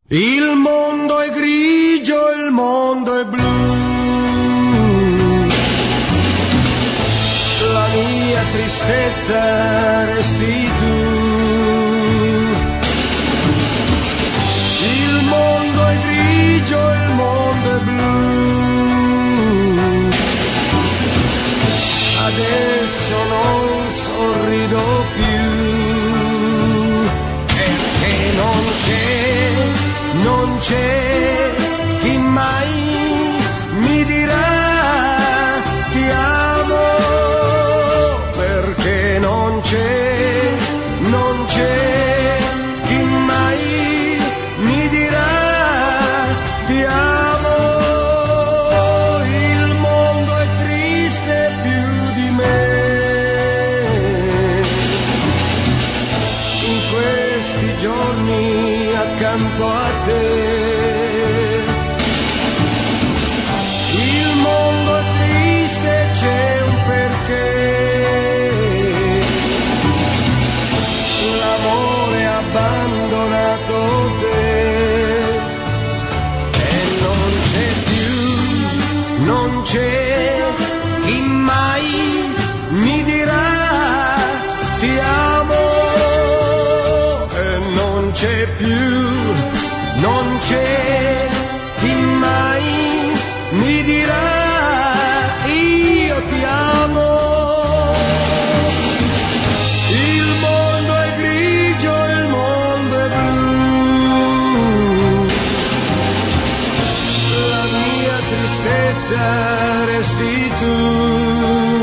Il mondo è grigio, il mondo è blu. La mia tristezza resti tu. Il mondo è grigio, il mondo è blu. Adesso non sorrido più, perché non c'è chi mai mi dirà ti amo, perché non c'è chi mai mi dirà ti amo. Il mondo è triste più di me. In questi giorni accanto a te il mondo è triste, c'è un perché. L'amore ha abbandonato te e non c'è chi mai mi dirà ti amo, e non c'è chi mai mi dirà io ti amo. Il mondo è grigio, il mondo è blu. La mia tristezza resti tu.